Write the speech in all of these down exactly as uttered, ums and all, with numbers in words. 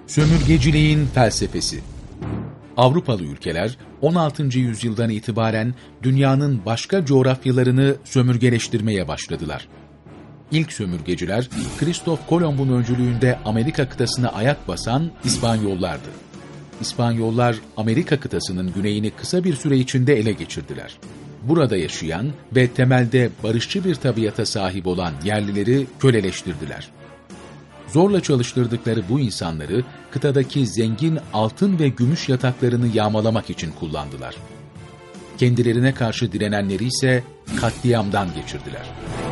Sömürgeciliğin felsefesi. Avrupalı ülkeler on altıncı yüzyıldan itibaren dünyanın başka coğrafyalarını sömürgeleştirmeye başladılar. İlk sömürgeciler Kristof Kolomb'un öncülüğünde Amerika kıtasına ayak basan İspanyollardı. İspanyollar Amerika kıtasının güneyini kısa bir süre içinde ele geçirdiler. Burada yaşayan ve temelde barışçı bir tabiata sahip olan yerlileri köleleştirdiler. Zorla çalıştırdıkları bu insanları kıtadaki zengin altın ve gümüş yataklarını yağmalamak için kullandılar. Kendilerine karşı direnenleri ise katliamdan geçirdiler.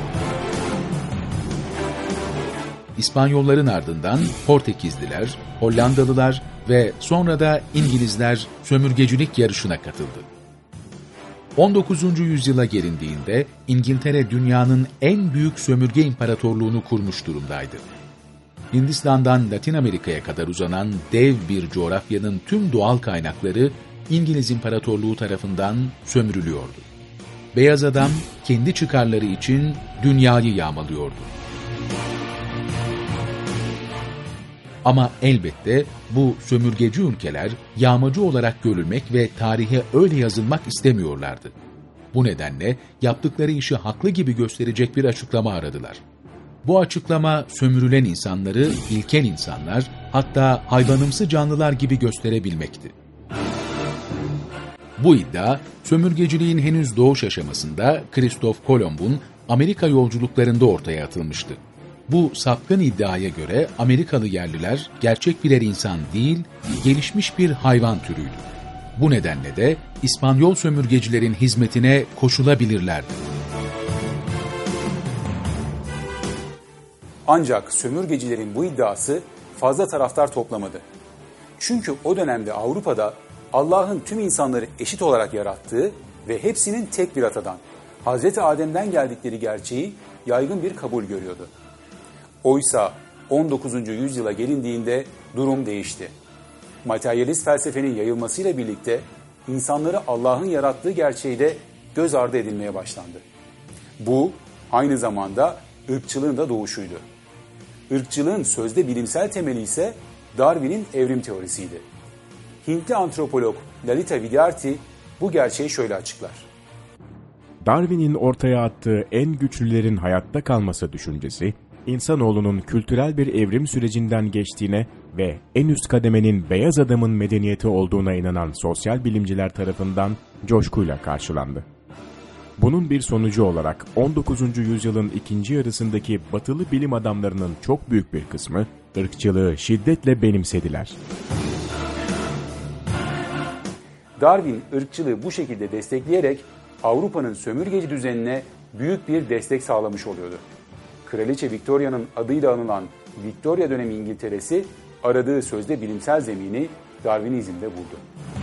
İspanyolların ardından Portekizliler, Hollandalılar ve sonra da İngilizler sömürgecilik yarışına katıldı. on dokuzuncu yüzyıla gelindiğinde İngiltere dünyanın en büyük sömürge imparatorluğunu kurmuş durumdaydı. Hindistan'dan Latin Amerika'ya kadar uzanan dev bir coğrafyanın tüm doğal kaynakları İngiliz İmparatorluğu tarafından sömürülüyordu. Beyaz adam kendi çıkarları için dünyayı yağmalıyordu. Ama elbette bu sömürgeci ülkeler yağmacı olarak görülmek ve tarihe öyle yazılmak istemiyorlardı. Bu nedenle yaptıkları işi haklı gibi gösterecek bir açıklama aradılar. Bu açıklama sömürülen insanları ilkel insanlar, hatta hayvanımsı canlılar gibi gösterebilmekti. Bu iddia, sömürgeciliğin henüz doğuş aşamasında Kristof Kolomb'un Amerika yolculuklarında ortaya atılmıştı. Bu sapkın iddiaya göre Amerikalı yerliler gerçek birer insan değil, gelişmiş bir hayvan türüydü. Bu nedenle de İspanyol sömürgecilerin hizmetine koşulabilirlerdi. Ancak sömürgecilerin bu iddiası fazla taraftar toplamadı. Çünkü o dönemde Avrupa'da Allah'ın tüm insanları eşit olarak yarattığı ve hepsinin tek bir atadan, Hazreti Adem'den geldikleri gerçeği yaygın bir kabul görüyordu. Oysa on dokuzuncu yüzyıla gelindiğinde durum değişti. Materyalist felsefenin yayılmasıyla birlikte insanları Allah'ın yarattığı gerçeği de göz ardı edilmeye başlandı. Bu aynı zamanda ırkçılığın da doğuşuydu. Irkçılığın sözde bilimsel temeli ise Darwin'in evrim teorisiydi. Hintli antropolog Lalita Vidyarthi bu gerçeği şöyle açıklar. Darwin'in ortaya attığı en güçlülerin hayatta kalması düşüncesi, insanoğlunun kültürel bir evrim sürecinden geçtiğine ve en üst kademenin beyaz adamın medeniyeti olduğuna inanan sosyal bilimciler tarafından coşkuyla karşılandı. Bunun bir sonucu olarak on dokuzuncu yüzyılın ikinci yarısındaki batılı bilim adamlarının çok büyük bir kısmı ırkçılığı şiddetle benimsediler. Darwin ırkçılığı bu şekilde destekleyerek Avrupa'nın sömürgeci düzenine büyük bir destek sağlamış oluyordu. Kraliçe Victoria'nın adıyla anılan Victoria dönemi İngiltere'si aradığı sözde bilimsel zemini Darwinizm'de buldu.